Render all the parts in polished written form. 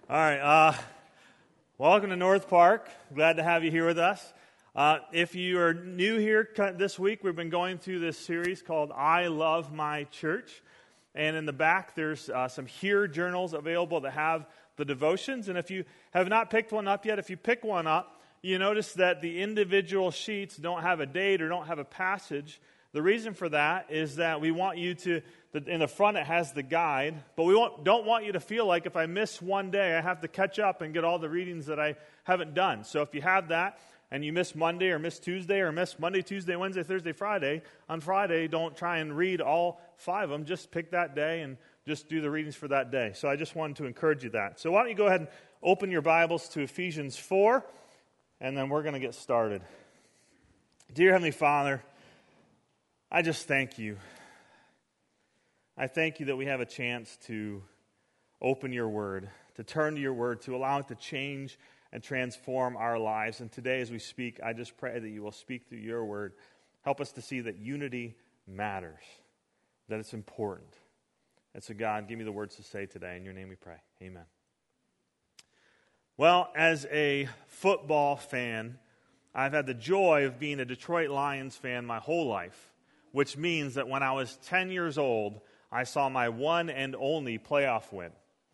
All right, welcome to North Park. Glad to have you here with us. If you are new here this week, we've been going through this series called I Love My Church. And in the back, there's some Here journals available that have the devotions. And if you have not picked one up yet, if you pick one up, you notice that the individual sheets don't have a date or don't have a passage. The reason for that is that we want you to, in the front it has the guide, but we don't want you to feel like if I miss one day, I have to catch up and get all the readings that I haven't done. So if you have that and you miss Monday or miss Tuesday or miss Monday, Tuesday, Wednesday, Thursday, Friday, on Friday, don't try and read all 5 of them. Just pick that day and just do the readings for that day. So I just wanted to encourage you that. So why don't you go ahead and open your Bibles to Ephesians 4, and then we're going to get started. Dear Heavenly Father, I just thank you. I thank you that we have a chance to open your word, to turn to your word, to allow it to change and transform our lives. And today as we speak, I just pray that you will speak through your word. Help us to see that unity matters, that it's important. And so God, give me the words to say today. In your name we pray. Amen. Well, as a football fan, I've had the joy of being a Detroit Lions fan my whole life, which means that when I was 10 years old, I saw my one and only playoff win,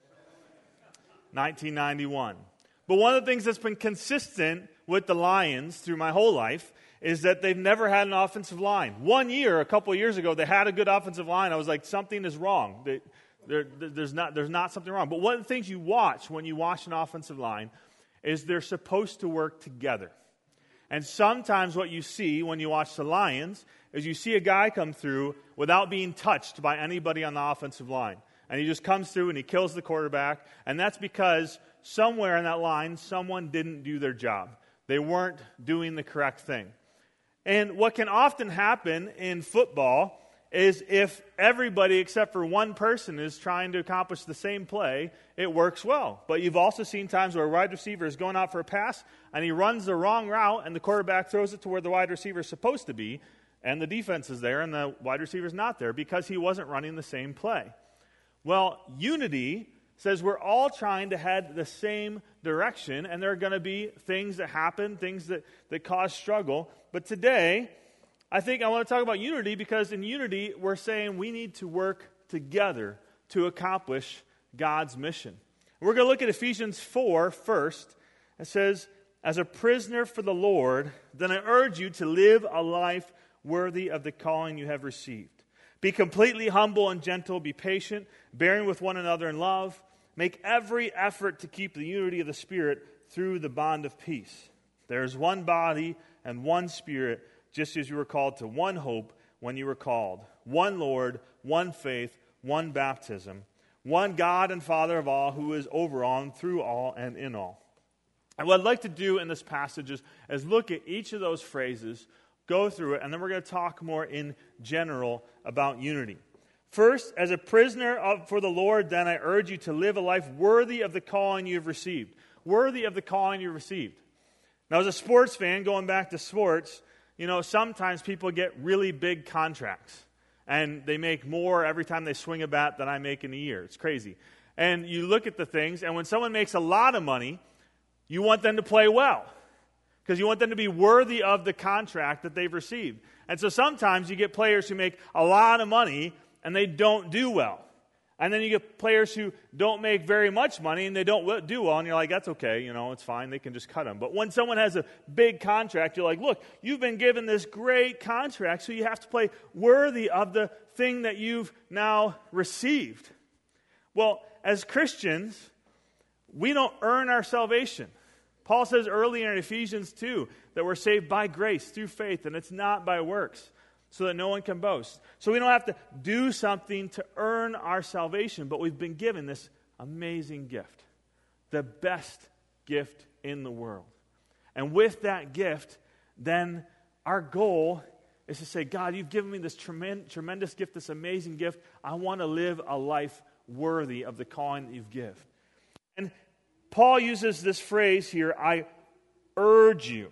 1991. But one of the things that's been consistent with the Lions through my whole life is that they've never had an offensive line. One year, a couple of years ago, they had a good offensive line. I was like, something is wrong. There's not something wrong. But one of the things you watch when you watch an offensive line is they're supposed to work together. And sometimes what you see when you watch the Lions is you see a guy come through without being touched by anybody on the offensive line. And he just comes through and he kills the quarterback. And that's because somewhere in that line, someone didn't do their job. They weren't doing the correct thing. And what can often happen in football is if everybody except for one person is trying to accomplish the same play, it works well. But you've also seen times where a wide receiver is going out for a pass, and he runs the wrong route, and the quarterback throws it to where the wide receiver is supposed to be, and the defense is there, and the wide receiver is not there because he wasn't running the same play. Well, unity says we're all trying to head the same direction, and there are going to be things that happen, things that cause struggle. But today, I think I want to talk about unity because in unity, we're saying we need to work together to accomplish God's mission. We're going to look at Ephesians 4 first. It says, as a prisoner for the Lord, then I urge you to live a life worthy of the calling you have received. Be completely humble and gentle. Be patient, bearing with one another in love. Make every effort to keep the unity of the Spirit through the bond of peace. There is one body and one Spirit, just as you were called to one hope when you were called. One Lord, one faith, one baptism. One God and Father of all, who is over all and through all and in all. And what I'd like to do in this passage is look at each of those phrases, go through it, and then we're going to talk more in general about unity. First, as a prisoner for the Lord, then I urge you to live a life worthy of the calling you have received. Worthy of the calling you received. Now, as a sports fan, going back to sports, you know, sometimes people get really big contracts. And they make more every time they swing a bat than I make in a year. It's crazy. And you look at the things, and when someone makes a lot of money, you want them to play well. Because you want them to be worthy of the contract that they've received. And so sometimes you get players who make a lot of money, and they don't do well. And then you get players who don't make very much money, and they don't do well, and you're like, that's okay, you know, it's fine, they can just cut them. But when someone has a big contract, you're like, look, you've been given this great contract, so you have to play worthy of the thing that you've now received. Well, as Christians, we don't earn our salvation. Paul says earlier in Ephesians 2 that we're saved by grace through faith, and it's not by works, so that no one can boast. So we don't have to do something to earn our salvation, but we've been given this amazing gift, the best gift in the world. And with that gift, then our goal is to say, God, you've given me this tremendous gift, this amazing gift. I want to live a life worthy of the calling that you've given. And Paul uses this phrase here, I urge you.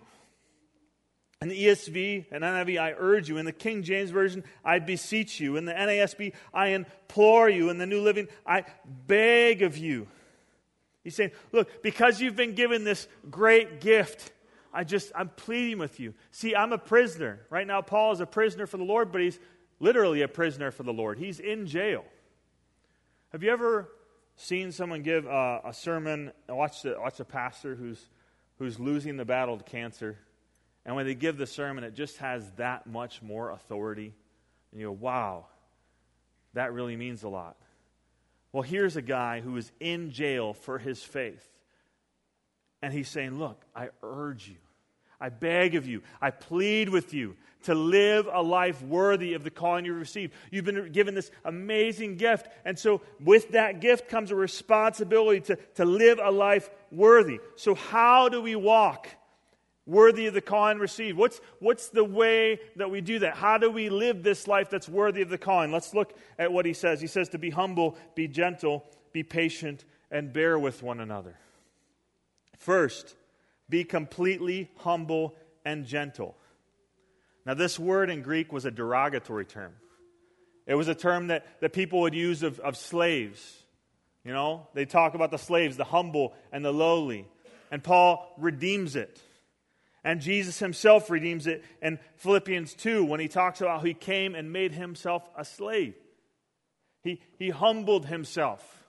In the ESV and NIV, I urge you. In the King James Version, I beseech you. In the NASB, I implore you. In the New Living, I beg of you. He's saying, look, because you've been given this great gift, I'm pleading with you. See, I'm a prisoner. Right now, Paul is a prisoner for the Lord, but he's literally a prisoner for the Lord. He's in jail. Have you ever seen someone give a sermon, and watch a pastor who's losing the battle to cancer, and when they give the sermon, it just has that much more authority, and you go, wow, that really means a lot. Well, here's a guy who is in jail for his faith, and he's saying, look, I urge you, I beg of you, I plead with you to live a life worthy of the calling you've received. You've been given this amazing gift, and so with that gift comes a responsibility to live a life worthy. So how do we walk worthy of the calling received? What's the way that we do that? How do we live this life that's worthy of the calling? Let's look at what he says. He says to be humble, be gentle, be patient, and bear with one another. First, be completely humble and gentle. Now, this word in Greek was a derogatory term. It was a term that people would use of slaves. You know, they talk about the slaves, the humble and the lowly. And Paul redeems it. And Jesus himself redeems it in Philippians 2 when he talks about how he came and made himself a slave. He humbled himself.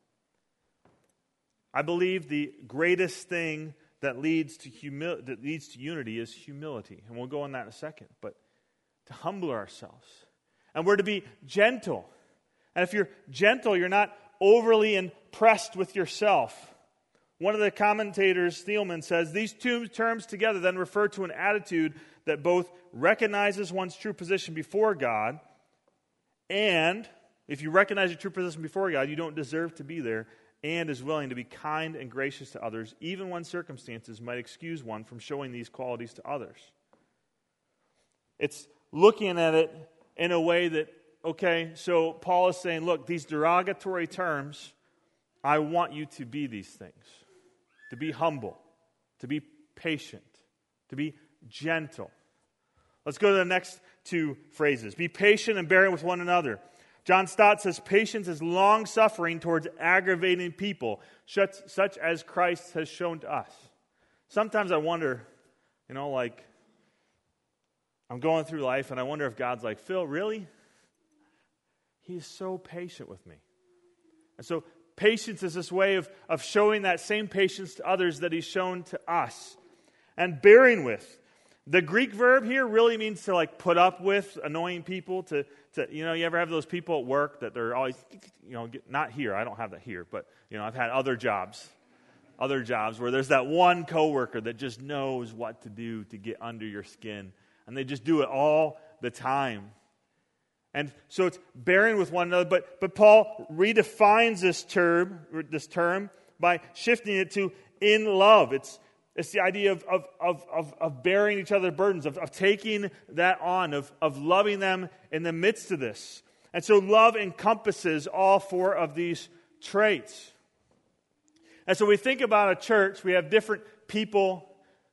I believe the greatest thing that leads to unity is humility. And we'll go on that in a second. But to humble ourselves. And we're to be gentle. And if you're gentle, you're not overly impressed with yourself. One of the commentators, Thielman, says, these two terms together then refer to an attitude that both recognizes one's true position before God, and if you recognize your true position before God, you don't deserve to be there, and is willing to be kind and gracious to others, even when circumstances might excuse one from showing these qualities to others. It's looking at it in a way that, okay, so Paul is saying, look, these derogatory terms, I want you to be these things. To be humble, to be patient, to be gentle. Let's go to the next two phrases. Be patient and bearing with one another. John Stott says, patience is long-suffering towards aggravating people, such as Christ has shown to us. Sometimes I wonder, like, I'm going through life and I wonder if God's like, Phil, really? He's so patient with me. And so patience is this way of showing that same patience to others that he's shown to us. And bearing with. The Greek verb here really means to like put up with annoying people. To you ever have those people at work that they're always, not here, I don't have that here, but I've had other jobs where there's that one coworker that just knows what to do to get under your skin. And they just do it all the time. And so it's bearing with one another, but Paul redefines this term by shifting it to in love. It's the idea of bearing each other's burdens, of taking that on, of loving them in the midst of this. And so love encompasses all four of these traits. And so we think about a church, we have different people,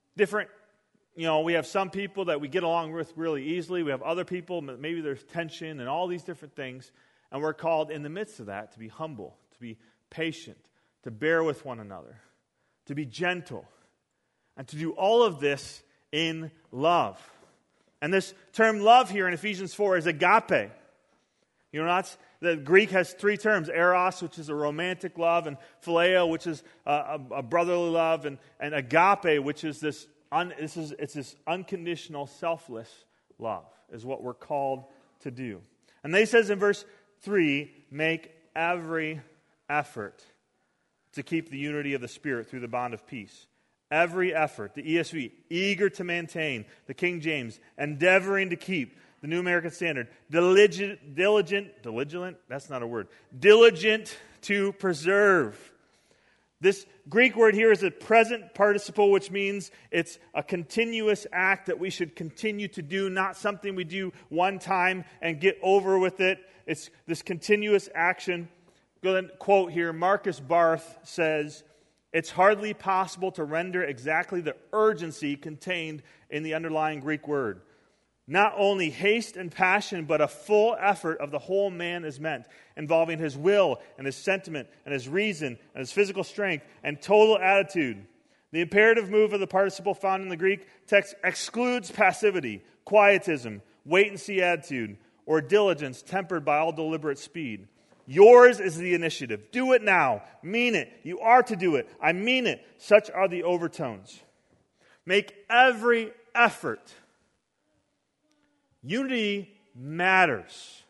we have some people that we get along with really easily. We have other people, maybe there's tension and all these different things. And we're called in the midst of that to be humble, to be patient, to bear with one another, to be gentle, and to do all of this in love. And this term love here in Ephesians 4 is agape. The Greek has three terms: eros, which is a romantic love, and phileo, which is a brotherly love, and agape, which is this unconditional, selfless love, is what we're called to do. And then he says in verse 3, make every effort to keep the unity of the Spirit through the bond of peace. Every effort. The ESV, eager to maintain. The King James, endeavoring to keep. The New American Standard, diligent, that's not a word. Diligent to preserve. This Greek word here is a present participle, which means it's a continuous act that we should continue to do, not something we do one time and get over with it. It's this continuous action. Go ahead and quote here. Marcus Barth says, it's hardly possible to render exactly the urgency contained in the underlying Greek word. Not only haste and passion, but a full effort of the whole man is meant, involving his will and his sentiment and his reason and his physical strength and total attitude. The imperative move of the participle found in the Greek text excludes passivity, quietism, wait-and-see attitude, or diligence tempered by all deliberate speed. Yours is the initiative. Do it now. Mean it. You are to do it. I mean it. Such are the overtones. Make every effort. Unity matters.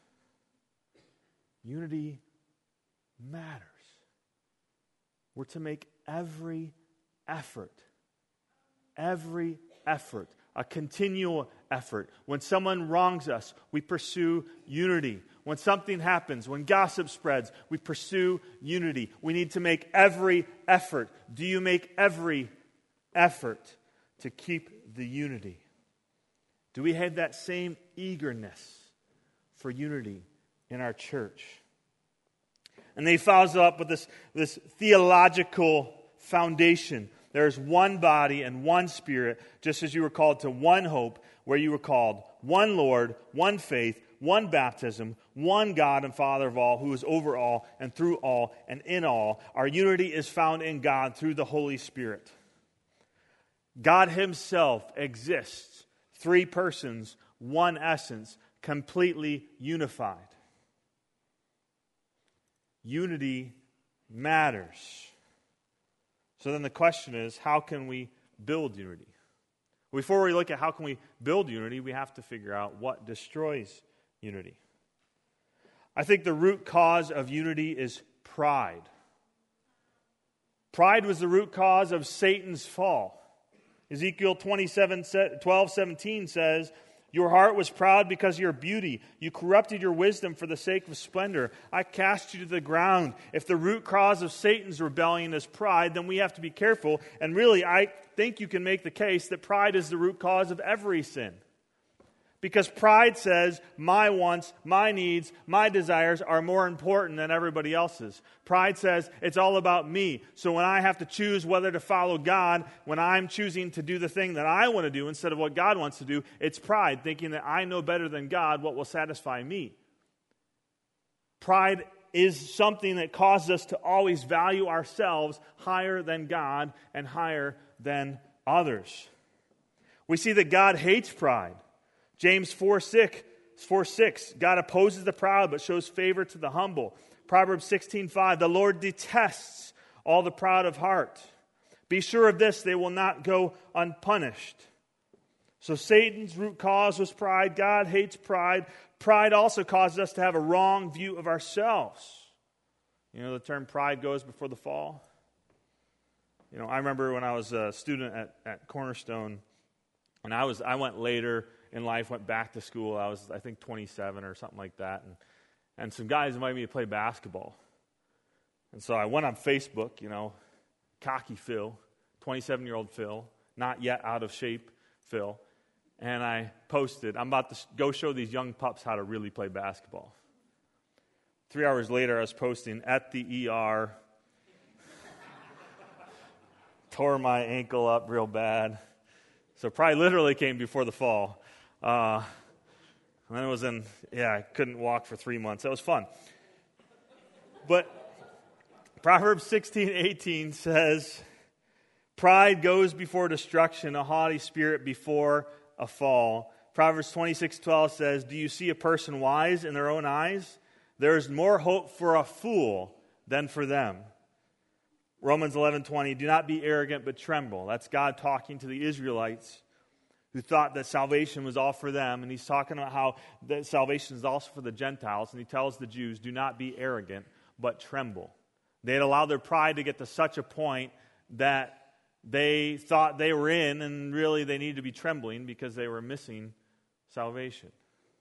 Unity matters. We're to make every effort. Every effort. A continual effort. When someone wrongs us, we pursue unity. When something happens, when gossip spreads, we pursue unity. We need to make every effort. Do you make every effort to keep the unity? Do we have that same eagerness for unity in our church? And then he follows up with this theological foundation. There is one body and one Spirit, just as you were called to one hope, where you were called one Lord, one faith, one baptism, one God and Father of all, who is over all and through all and in all. Our unity is found in God through the Holy Spirit. God himself exists, three persons, one essence, completely unified. Unity matters. So then the question is, how can we build unity? Before we look at how can we build unity, we have to figure out what destroys unity. I think the root cause of unity is pride. Pride was the root cause of Satan's fall. Ezekiel 12:17 says, "Your heart was proud because of your beauty. You corrupted your wisdom for the sake of splendor. I cast you to the ground." If the root cause of Satan's rebellion is pride, then we have to be careful. And really, I think you can make the case that pride is the root cause of every sin. Because pride says, my wants, my needs, my desires are more important than everybody else's. Pride says, it's all about me. So when I have to choose whether to follow God, when I'm choosing to do the thing that I want to do instead of what God wants to do, it's pride, thinking that I know better than God what will satisfy me. Pride is something that causes us to always value ourselves higher than God and higher than others. We see that God hates pride. James 4:6, God opposes the proud but shows favor to the humble. Proverbs 16:5, the Lord detests all the proud of heart. Be sure of this, they will not go unpunished. So Satan's root cause was pride. God hates pride. Pride also causes us to have a wrong view of ourselves. You know the term pride goes before the fall? You know, I remember when I was a student at Cornerstone, and I went later in life, went back to school. I was, I think, 27 or something like that. And some guys invited me to play basketball. And so I went on Facebook, you know, cocky Phil, 27-year-old Phil, not yet out of shape Phil. And I posted, I'm about to go show these young pups how to really play basketball. 3 hours later, I was posting, at the ER, tore my ankle up real bad. So probably literally came before the fall. And then it was I couldn't walk for 3 months. That was fun. But Proverbs 16:18 says, pride goes before destruction, a haughty spirit before a fall. Proverbs 26:12 says, do you see a person wise in their own eyes? There is more hope for a fool than for them. Romans 11:20, do not be arrogant but tremble. That's God talking to the Israelites who thought that salvation was all for them. And he's talking about how that salvation is also for the Gentiles. And he tells the Jews, do not be arrogant, but tremble. They had allowed their pride to get to such a point that they thought they were in, and really they needed to be trembling because they were missing salvation.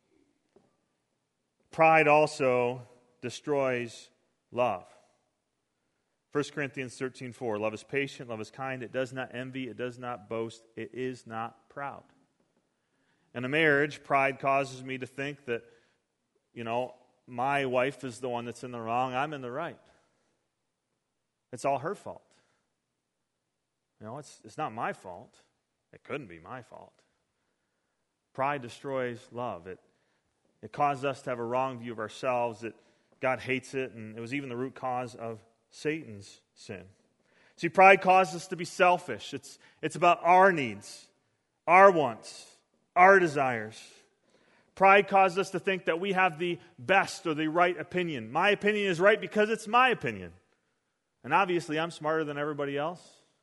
Pride also destroys love. 1 Corinthians 13:4, love is patient, love is kind, it does not envy, it does not boast, it is not proud. In a marriage, pride causes me to think that, you know, my wife is the one that's in the wrong, I'm in the right. It's all her fault. You know, it's not my fault. It couldn't be my fault. Pride destroys love. It causes us to have a wrong view of ourselves, that God hates it, and it was even the root cause of Satan's sin. See, pride causes us to be selfish. It's about our needs, our wants, our desires. Pride causes us to think that we have the best or the right opinion. My opinion is right because it's my opinion. And obviously, I'm smarter than everybody else.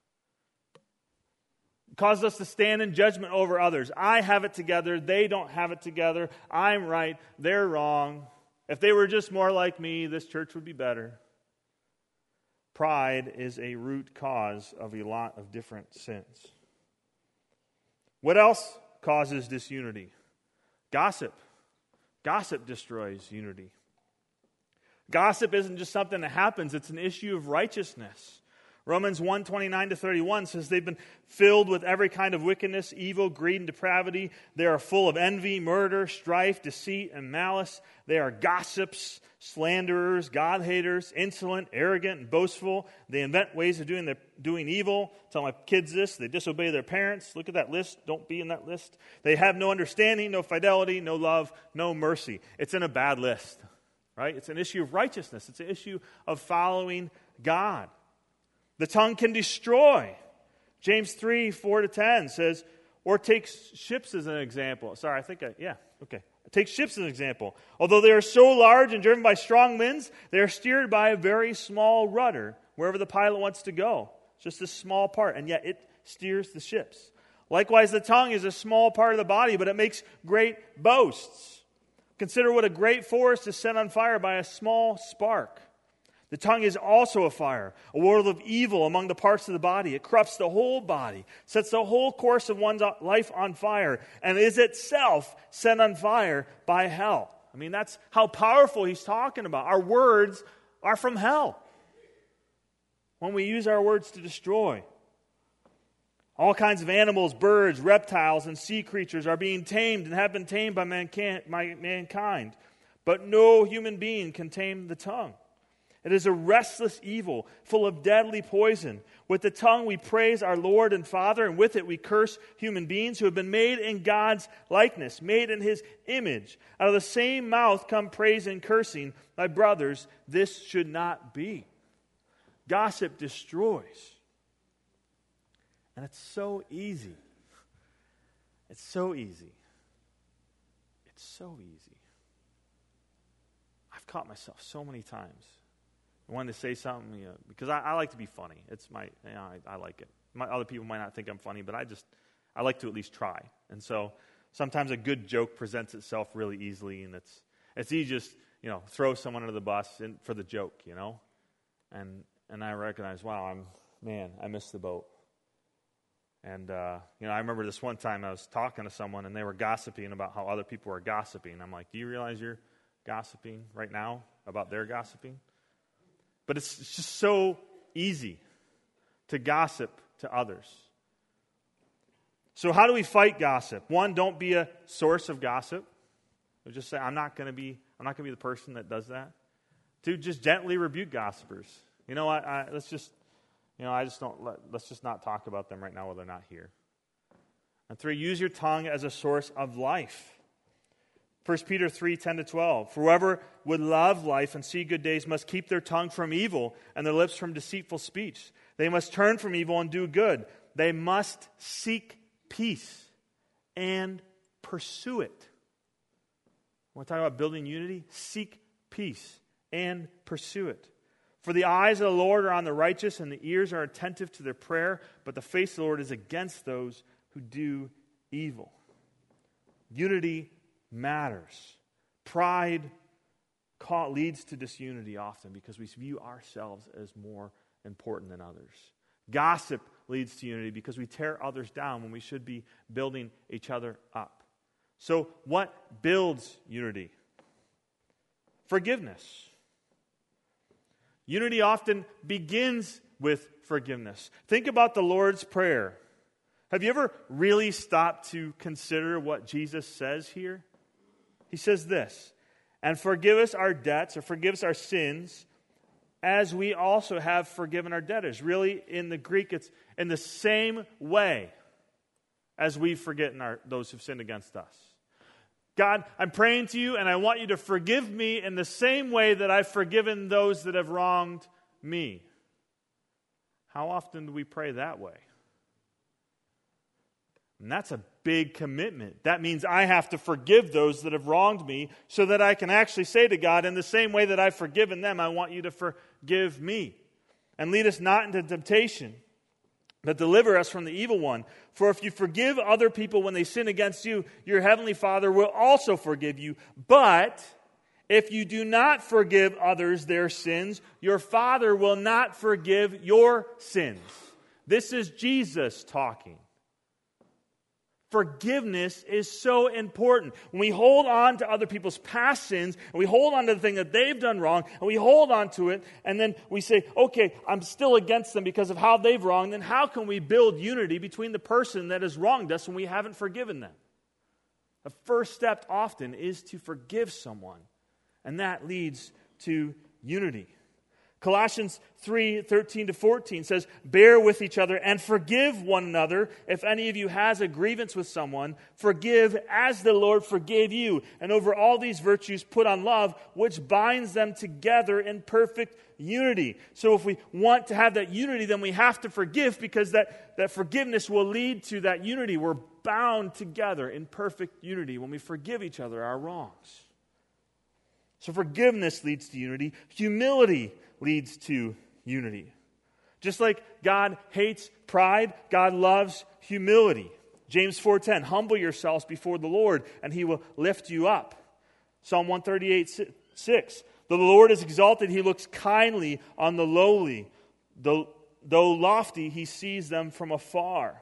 It causes us to stand in judgment over others. I have it together. They don't have it together. I'm right. They're wrong. If they were just more like me, this church would be better. Pride is a root cause of a lot of different sins. What else causes disunity? Gossip. Gossip destroys unity. Gossip isn't just something that happens, it's an issue of righteousness. Romans 1:29-31 says they've been filled with every kind of wickedness, evil, greed, and depravity. They are full of envy, murder, strife, deceit, and malice. They are gossips, slanderers, God-haters, insolent, arrogant, and boastful. They invent ways of doing evil. Tell my kids this. They disobey their parents. Look at that list. Don't be in that list. They have no understanding, no fidelity, no love, no mercy. It's in a bad list, right? It's an issue of righteousness. It's an issue of following God. The tongue can destroy. James 3:4-10 says, or take ships as an example. Take ships as an example. Although they are so large and driven by strong winds, they are steered by a very small rudder wherever the pilot wants to go. It's just a small part, and yet it steers the ships. Likewise, the tongue is a small part of the body, but it makes great boasts. Consider what a great forest is set on fire by a small spark. The tongue is also a fire, a world of evil among the parts of the body. It corrupts the whole body, sets the whole course of one's life on fire, and is itself set on fire by hell. I mean, that's how powerful he's talking about. Our words are from hell when we use our words to destroy. All kinds of animals, birds, reptiles, and sea creatures are being tamed and have been tamed by mankind. But no human being can tame the tongue. It is a restless evil, full of deadly poison. With the tongue we praise our Lord and Father, and with it we curse human beings who have been made in God's likeness, made in His image. Out of the same mouth come praise and cursing. My brothers, this should not be. Gossip destroys. And it's so easy. It's so easy. It's so easy. I've caught myself so many times. I wanted to say something, because I like to be funny. It's I like it. Other people might not think I'm funny, but I like to at least try. And so sometimes a good joke presents itself really easily, and it's easy just throw someone under the bus for the joke, And I recognize, wow, I missed the boat. And I remember this one time I was talking to someone, and they were gossiping about how other people were gossiping. I'm like, do you realize you're gossiping right now about their gossiping? But it's just so easy to gossip to others. So how do we fight gossip? One, don't be a source of gossip. Just say, I'm not going to be the person that does that. Two, just gently rebuke gossipers. You know what? Let's just not talk about them right now while they're not here. And three, use your tongue as a source of life. 1 Peter 3:10-12. For whoever would love life and see good days must keep their tongue from evil and their lips from deceitful speech. They must turn from evil and do good. They must seek peace and pursue it. Want to talk about building unity? Seek peace and pursue it. For the eyes of the Lord are on the righteous, and the ears are attentive to their prayer, but the face of the Lord is against those who do evil. Unity matters. Pride leads to disunity often because we view ourselves as more important than others. Gossip leads to unity because we tear others down when we should be building each other up. So what builds unity? Forgiveness. Unity often begins with forgiveness. Think about the Lord's Prayer. Have you ever really stopped to consider what Jesus says here? He says this, and forgive us our debts, or forgive us our sins, as we also have forgiven our debtors. Really, in the Greek, it's in the same way as we forget those who've sinned against us. God, I'm praying to you, and I want you to forgive me in the same way that I've forgiven those that have wronged me. How often do we pray that way? And that's a big commitment. That means I have to forgive those that have wronged me so that I can actually say to God, in the same way that I've forgiven them, I want you to forgive me. And lead us not into temptation, but deliver us from the evil one. For if you forgive other people when they sin against you, your heavenly Father will also forgive you. But if you do not forgive others their sins, your Father will not forgive your sins. This is Jesus talking. Forgiveness is so important. When we hold on to other people's past sins, and we hold on to the thing that they've done wrong, and we hold on to it, and then we say, okay, I'm still against them because of how they've wronged, then how can we build unity between the person that has wronged us when we haven't forgiven them? The first step often is to forgive someone, and that leads to unity. Colossians 3:13-14 says, bear with each other and forgive one another. If any of you has a grievance with someone, forgive as the Lord forgave you. And over all these virtues put on love, which binds them together in perfect unity. So if we want to have that unity, then we have to forgive, because that forgiveness will lead to that unity. We're bound together in perfect unity when we forgive each other our wrongs. So forgiveness leads to unity. Humility leads to unity. Just like God hates pride, God loves humility. James 4:10, humble yourselves before the Lord, and he will lift you up. Psalm 138:6, the Lord is exalted, he looks kindly on the lowly. Though lofty, he sees them from afar.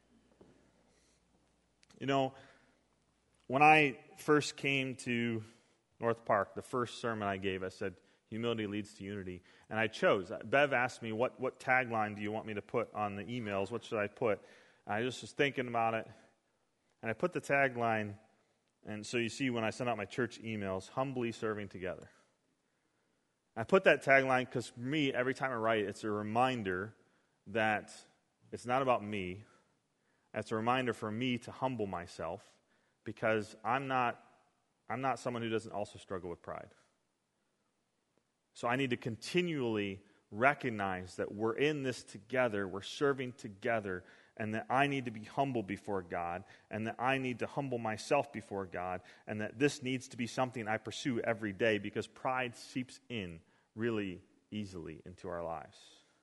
You know, when I first came to North Park, the first sermon I gave, I said, humility leads to unity. And I chose. Bev asked me, what tagline do you want me to put on the emails? What should I put? And I just was thinking about it. And I put the tagline, and so you see when I send out my church emails, humbly serving together. I put that tagline because for me, every time I write, it's a reminder that it's not about me. It's a reminder for me to humble myself, because I'm not someone who doesn't also struggle with pride. So I need to continually recognize that we're in this together, we're serving together, and that I need to be humble before God, and that I need to humble myself before God, and that this needs to be something I pursue every day, because pride seeps in really easily into our lives.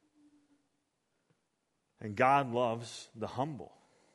And God loves the humble.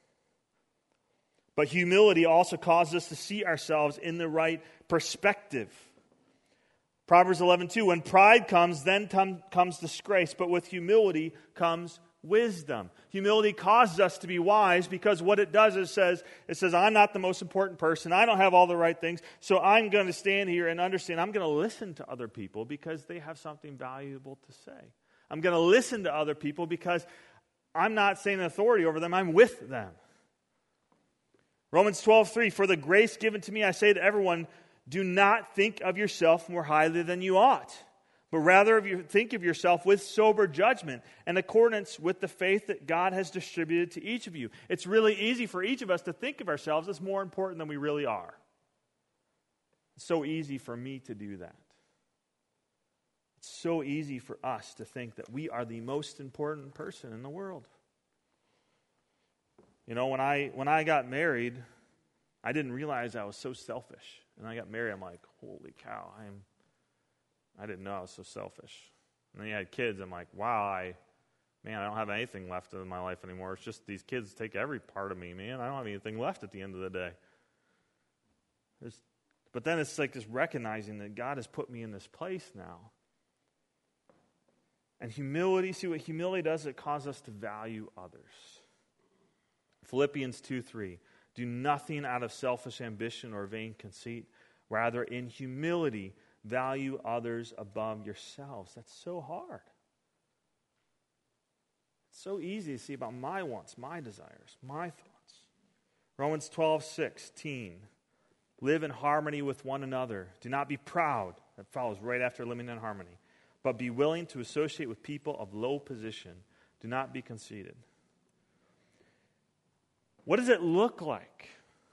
But humility also causes us to see ourselves in the right perspective. Proverbs 11:2, when pride comes, then comes disgrace, but with humility comes wisdom. Humility causes us to be wise, because what it does is it says, I'm not the most important person, I don't have all the right things, so I'm going to stand here and understand, I'm going to listen to other people because they have something valuable to say. I'm going to listen to other people because I'm not saying authority over them, I'm with them. Romans 12:3, for the grace given to me, I say to everyone, do not think of yourself more highly than you ought, but rather think of yourself with sober judgment in accordance with the faith that God has distributed to each of you. It's really easy for each of us to think of ourselves as more important than we really are. It's so easy for me to do that. It's so easy for us to think that we are the most important person in the world. You know, when I got married, I didn't realize I was so selfish. And I got married, I'm like, holy cow, I didn't know I was so selfish. And then you had kids, I'm like, wow, I don't have anything left in my life anymore. It's just these kids take every part of me, man. I don't have anything left at the end of the day. But then it's like just recognizing that God has put me in this place now. And humility, see what humility does? It causes us to value others. Philippians 2:3. Do nothing out of selfish ambition or vain conceit. Rather, in humility, value others above yourselves. That's so hard. It's so easy to see about my wants, my desires, my thoughts. Romans 12:16. Live in harmony with one another. Do not be proud. That follows right after living in harmony. But be willing to associate with people of low position. Do not be conceited. what does it look like?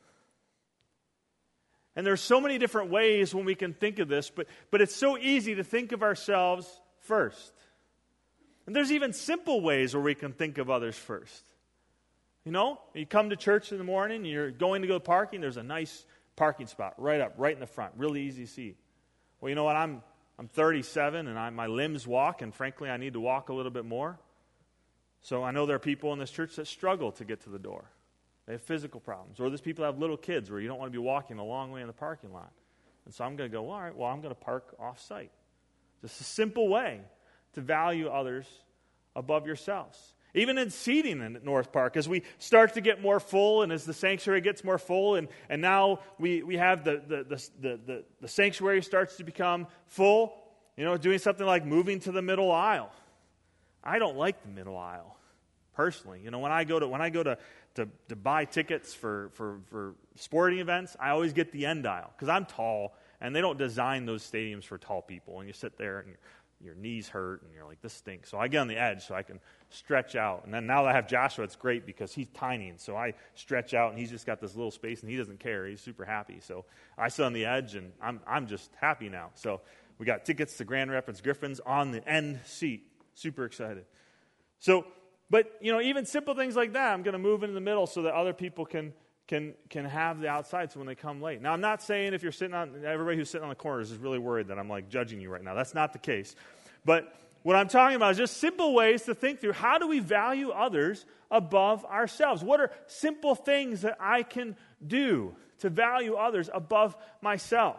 And there's so many different ways when we can think of this, but it's so easy to think of ourselves first. And there's even simple ways where we can think of others first. You know, you come to church in the morning, you're going to go parking, there's a nice parking spot right in the front, really easy to see. Well, you know what, I'm 37 and my limbs walk, and frankly I need to walk a little bit more. So I know there are people in this church that struggle to get to the door. They have physical problems. Or there's people that have little kids where you don't want to be walking a long way in the parking lot. And so I'm going to go, all right, well, I'm going to park off-site. Just a simple way to value others above yourselves. Even in seating in North Park, as we start to get more full and as the sanctuary gets more full, and now we have the sanctuary starts to become full, you know, doing something like moving to the middle aisle. I don't like the middle aisle, personally. You know, when I go to buy tickets for sporting events, I always get the end aisle because I'm tall, and they don't design those stadiums for tall people. And you sit there, and your knees hurt, and you're like, this stinks. So I get on the edge so I can stretch out. And then now that I have Joshua, it's great because he's tiny, and so I stretch out, and he's just got this little space, and he doesn't care. He's super happy. So I sit on the edge, and I'm just happy now. So we got tickets to Grand Rapids Griffins on the end seat. Super excited. So, but, you know, even simple things like that, I'm going to move into the middle so that other people can have the outside so when they come late. Now, I'm not saying if you're sitting on, everybody who's sitting on the corners is really worried that I'm like judging you right now. That's not the case. But what I'm talking about is just simple ways to think through how do we value others above ourselves? What are simple things that I can do to value others above myself?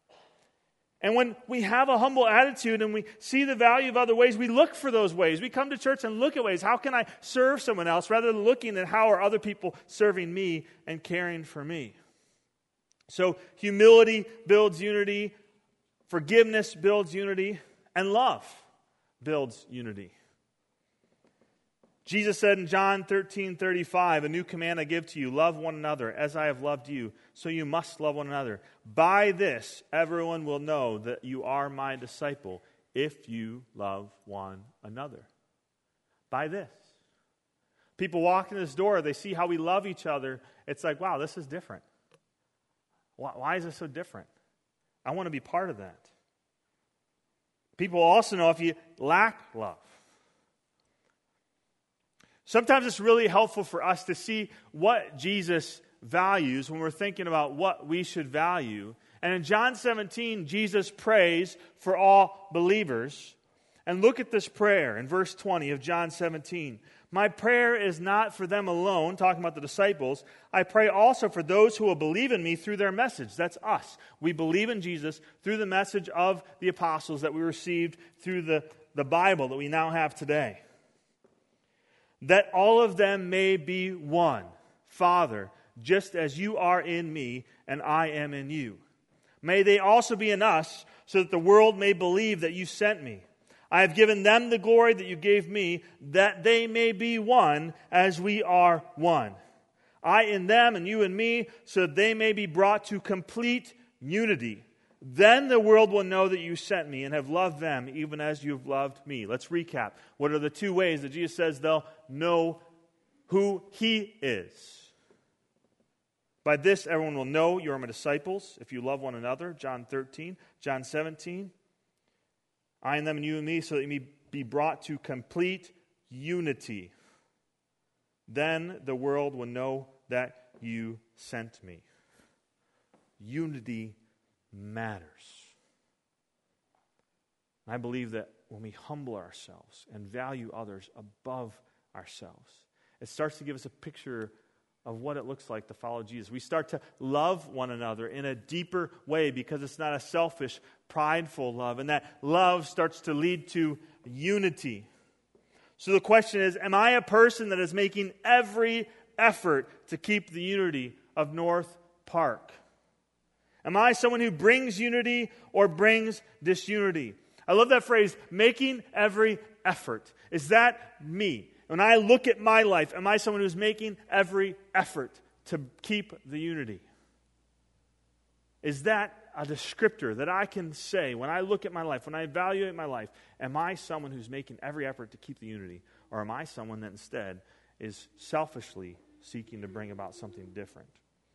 And when we have a humble attitude and we see the value of other ways, we look for those ways. We come to church and look at ways. How can I serve someone else rather than looking at how are other people serving me and caring for me? So humility builds unity, forgiveness builds unity, and love builds unity. Jesus said in John 13:35, "A new command I give to you, love one another as I have loved you, so you must love one another. By this, everyone will know that you are my disciple, if you love one another." By this. People walk in this door, they see how we love each other. It's like, wow, this is different. Why is this so different? I want to be part of that. People also know if you lack love. Sometimes it's really helpful for us to see what Jesus values when we're thinking about what we should value. And in John 17, Jesus prays for all believers. And look at this prayer in verse 20 of John 17. "My prayer is not for them alone," talking about the disciples. "I pray also for those who will believe in me through their message." That's us. We believe in Jesus through the message of the apostles that we received through the Bible that we now have today. "That all of them may be one. Father, just as you are in me and I am in you. May they also be in us, so that the world may believe that you sent me. I have given them the glory that you gave me, that they may be one as we are one. I in them and you in me, so that they may be brought to complete unity. Then the world will know that you sent me and have loved them even as you have loved me." Let's recap. What are the two ways that Jesus says they'll know who He is? "By this everyone will know you are my disciples, if you love one another." John 13. John 17. "I and them and you and me, so that you may be brought to complete unity. Then the world will know that you sent me." Unity matters. And I believe that when we humble ourselves and value others above ourselves, it starts to give us a picture of what it looks like to follow Jesus. We start to love one another in a deeper way because it's not a selfish, prideful love. And that love starts to lead to unity. So the question is, am I a person that is making every effort to keep the unity of North Park? Am I someone who brings unity or brings disunity? I love that phrase, making every effort. Is that me? When I look at my life, am I someone who's making every effort to keep the unity? Is that a descriptor that I can say when I look at my life, when I evaluate my life, am I someone who's making every effort to keep the unity? Or am I someone that instead is selfishly seeking to bring about something different.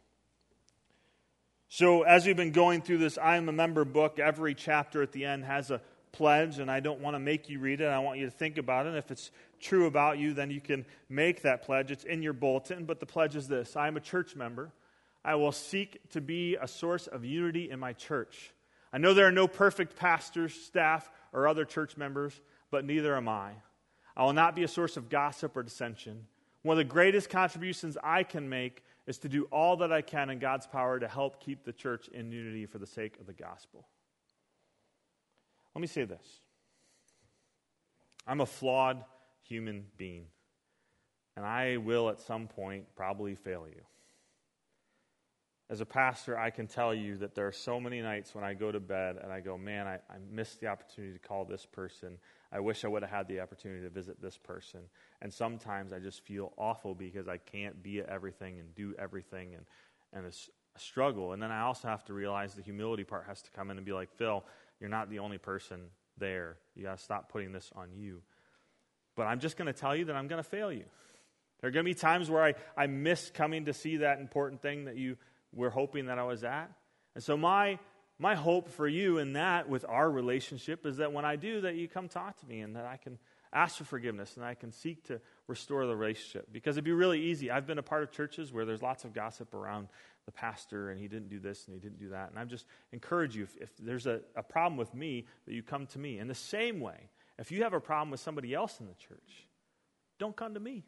So as we've been going through this I Am a Member book, every chapter at the end has a pledge, and I don't want to make you read it. I want you to think about it. And if it's true about you, then you can make that pledge. It's in your bulletin, but the pledge is this: I am a church member. I will seek to be a source of unity in my church. I know there are no perfect pastors, staff, or other church members, but neither am I. I will not be a source of gossip or dissension. One of the greatest contributions I can make is to do all that I can in God's power to help keep the church in unity for the sake of the gospel. Let me say this. I'm a flawed human being, and I will at some point probably fail you. As a pastor, I can tell you that there are so many nights when I go to bed and I go, man, I missed the opportunity to call this person. I wish I would have had the opportunity to visit this person. And sometimes I just feel awful because I can't be at everything and do everything, and it's a struggle. And then I also have to realize the humility part has to come in and be like, Phil, you're not the only person there. You got to stop putting this on you. But I'm just going to tell you that I'm going to fail you. There are going to be times where I miss coming to see that important thing that you were hoping that I was at. And so my hope for you in that, with our relationship, is that when I do, that you come talk to me and that I can ask for forgiveness and I can seek to restore the relationship. Because it'd be really easy. I've been a part of churches where there's lots of gossip around the pastor, and he didn't do this and he didn't do that. And I just encourage you, if there's a problem with me, that you come to me. In the same way, if you have a problem with somebody else in the church, don't come to me.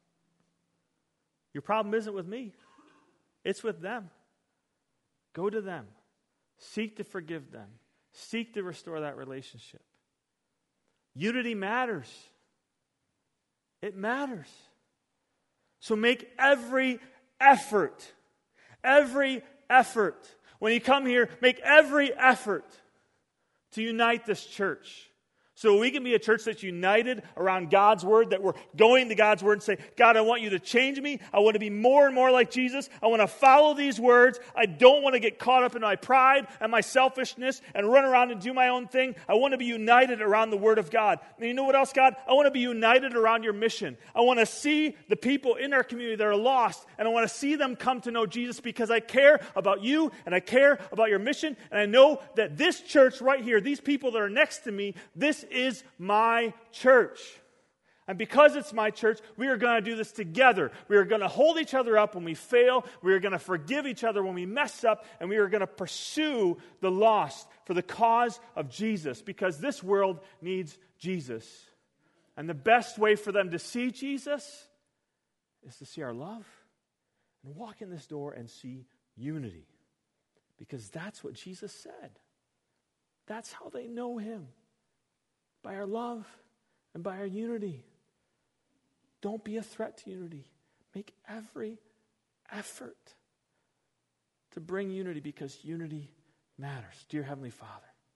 Your problem isn't with me. It's with them. Go to them. Seek to forgive them. Seek to restore that relationship. Unity matters. It matters. So make every effort. Every effort. When you come here, make every effort to unite this church. So we can be a church that's united around God's Word, that we're going to God's Word and say, God, I want you to change me. I want to be more and more like Jesus. I want to follow these words. I don't want to get caught up in my pride and my selfishness and run around and do my own thing. I want to be united around the Word of God. And you know what else, God? I want to be united around your mission. I want to see the people in our community that are lost, and I want to see them come to know Jesus, because I care about you and I care about your mission, and I know that this church right here, these people that are next to me, this is my church. And because it's my church, we are going to do this together. We are going to hold each other up when we fail. We are going to forgive each other when we mess up. And we are going to pursue the lost for the cause of Jesus, because this world needs Jesus. And the best way for them to see Jesus is to see our love and walk in this door and see unity. Because that's what Jesus said. That's how they know him. By our love and by our unity. Don't be a threat to unity. Make every effort to bring unity, because unity matters. Dear Heavenly Father,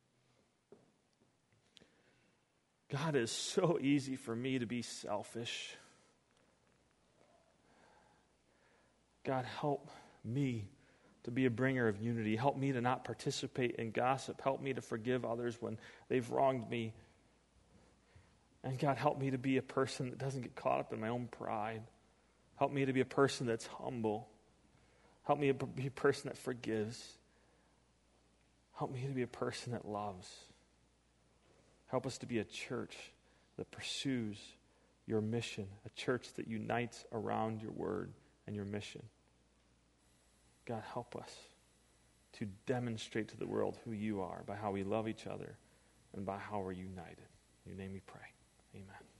God, it is so easy for me to be selfish. God, help me to be a bringer of unity. Help me to not participate in gossip. Help me to forgive others when they've wronged me. And God, help me to be a person that doesn't get caught up in my own pride. Help me to be a person that's humble. Help me to be a person that forgives. Help me to be a person that loves. Help us to be a church that pursues your mission, a church that unites around your word and your mission. God, help us to demonstrate to the world who you are by how we love each other and by how we're united. In your name we pray. Amen.